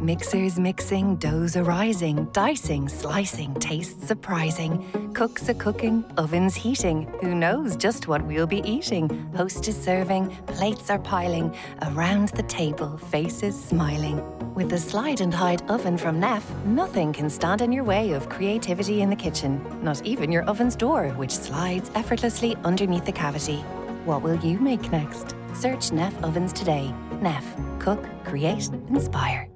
Mixers mixing, doughs arising, dicing, slicing, tastes surprising. Cooks a cooking, ovens heating. Who knows just what we'll be eating? Host is serving, plates are piling. Around the table, faces smiling. With the slide and hide oven from Neff, nothing can stand in your way of creativity in the kitchen. Not even your oven's door, which slides effortlessly underneath the cavity. What will you make next? Search Neff ovens today. Neff. Cook, create, inspire.